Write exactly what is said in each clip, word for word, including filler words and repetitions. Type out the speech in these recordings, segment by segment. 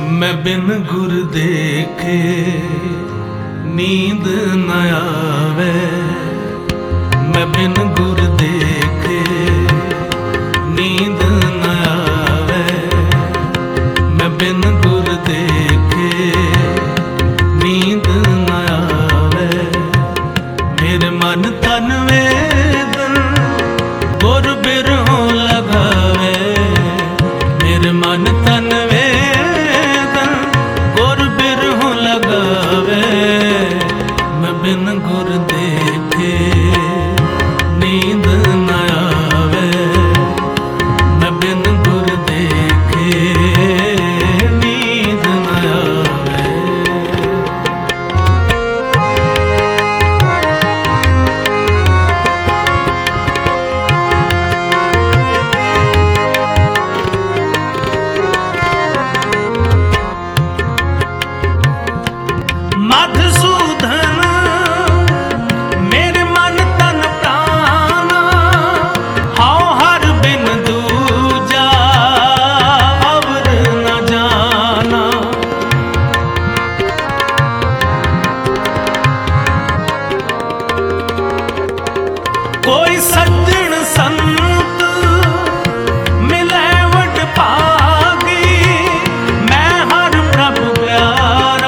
मैं बिन गुर देखे नींद न आवे, मैं बिन गुर देखे नींद न आवे, मैं बिन गुर देखे नींद न आवे। मेरे मन तन वेदन गुर बिरहों लगावे, मेरे मन तन वेदन गुर बिरहों लगावे। मैं बिन गुर देखे नींद न आवे, मैं बिन गुर देखे नींद न आवे। मधुसूदन मेरे मन तन प्राणा, हाउ हर बिन दूजा अवर न जाना। कोई सज्जन संत मिले वड भागी, मैं हर प्रभु प्यारा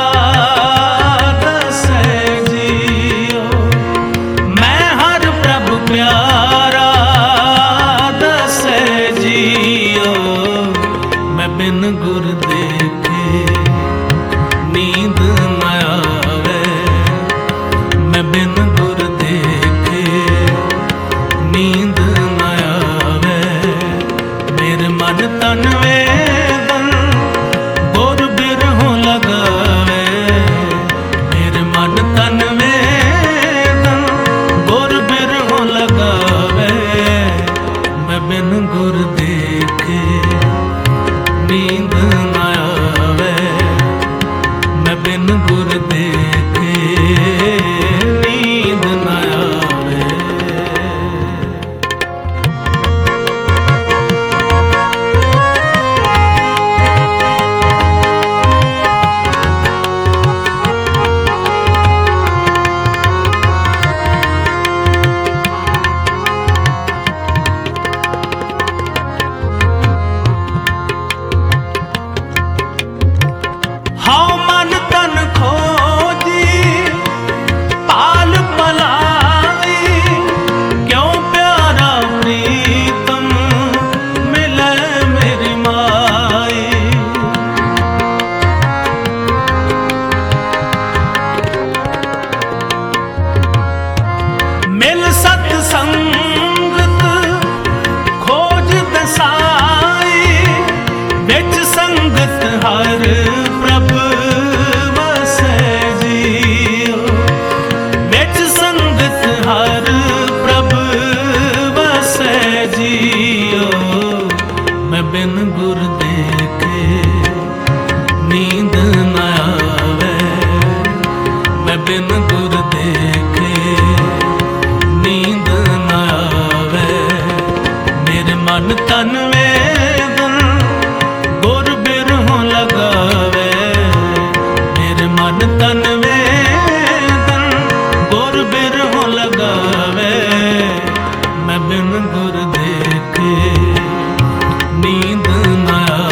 दसे जियो, मैं हर प्रभु प्यारा दसे जियो। मैं बिन गुर देखे नींद न आवे, मैं बिन गुर देखे नींद न आवे। मेरे मन तन वेदन गुर बिरहों लगावे, मेरे मन तन वेदन गुर बिरहों लगावे। मैं बिन गुर देखे नींद न आवे, मैं बिन गुर देखे नींद न आवे। हाउ मन तन खोजी पाल पलाई, क्यों प्यारा प्रीतम मिले मेरी माई। मिल सतसंगत खोज दसाई, बिच संगत हर प्रभु वसे जियो, बिच संगत हर प्रभु वसे जियो। मैं बिन गुर देखे नींद न आवे, मैं बिन गुर देखे नींद न आवे। मेरे मन तन वेदन गुर बिरहों लगावे, मेरे मन तन वेदन गुर बिरहों लगावे। मैं बिन गुर देखे नींद न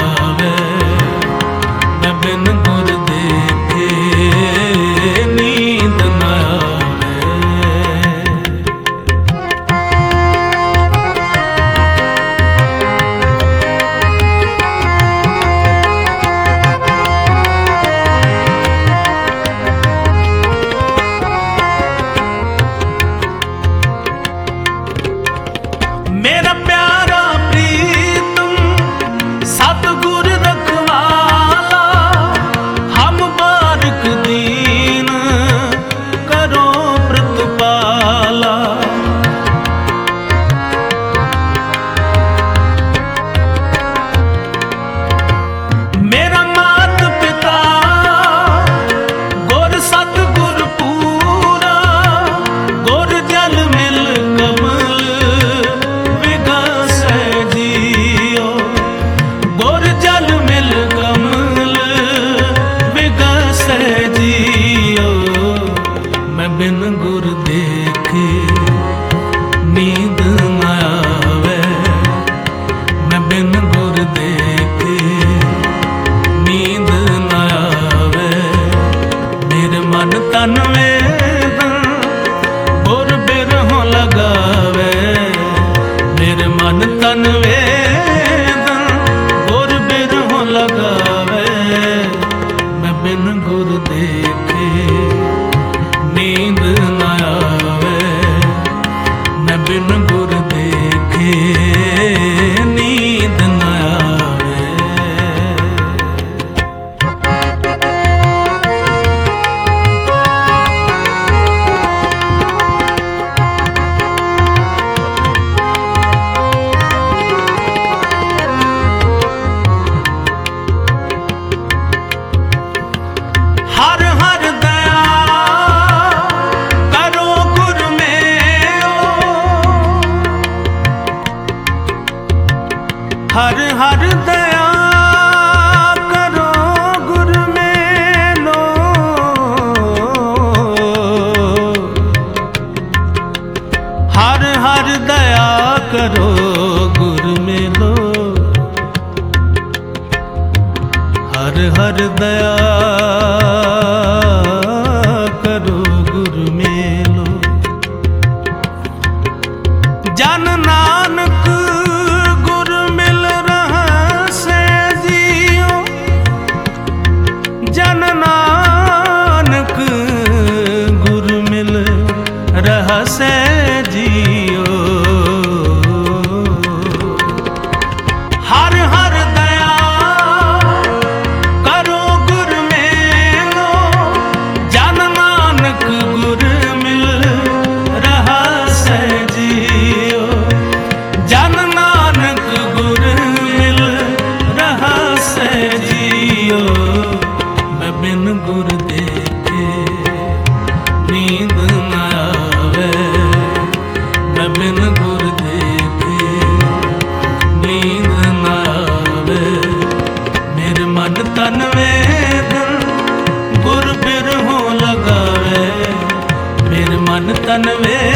हर हर दया करो गुर मेलो, हर हर दया करो गुर मेलो, हर हर दया करो गुर मेलो। जन नानक गुर मिल रहा से जियो, जन नानक गुर मिल रहा से जियो। हर हर दया करो गुर मेलो, जन नानक गुर मिल रहा से जियो, जन नानक गुर मिल रहा से जियो। मैं बिन गुर देखे नींद न आवे, मैं बिन गुर देखे नींद न आवे। मेरे मन तन वेदन गुर बिरहों लगावे, मेरे मन तन वेदन